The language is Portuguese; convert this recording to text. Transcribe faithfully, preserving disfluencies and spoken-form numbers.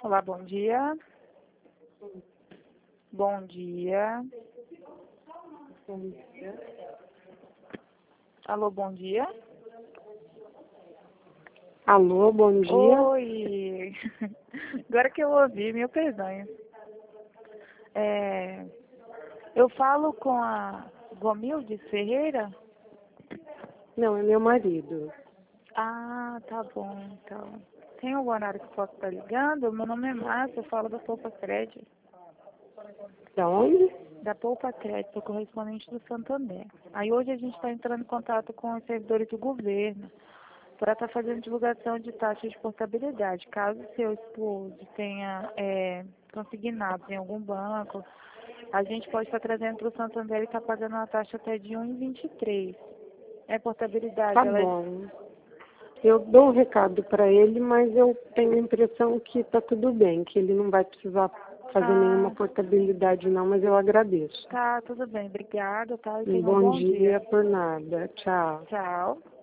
Olá, bom dia. Bom dia. Bom dia. Alô, bom dia. Alô, bom dia. Oi. Agora que eu ouvi, meu perdão. É, eu falo com a Gomildes Ferreira? Não, é meu marido. Ah, tá bom, então. Tem algum horário que eu posso estar ligando? Meu nome é Márcia, eu falo da Poupa Crédito. Da onde? Da Poupa Crédito, sou correspondente do Santander. Aí hoje a gente está entrando em contato com os servidores do governo para estar fazendo divulgação de taxas de portabilidade. Caso seu esposo tenha é, consignados em algum banco, a gente pode estar trazendo para o Santander e estar pagando uma taxa até de um vírgula vinte e três. É portabilidade, Tá ela é... bom. Eu dou um recado para ele, mas eu tenho a impressão que tá tudo bem, que ele não vai precisar fazer nenhuma Ah, portabilidade não, mas eu agradeço. tá, tudo bem. Obrigada, tá? E Um tenha um bom bom dia. dia por nada. Tchau. Tchau.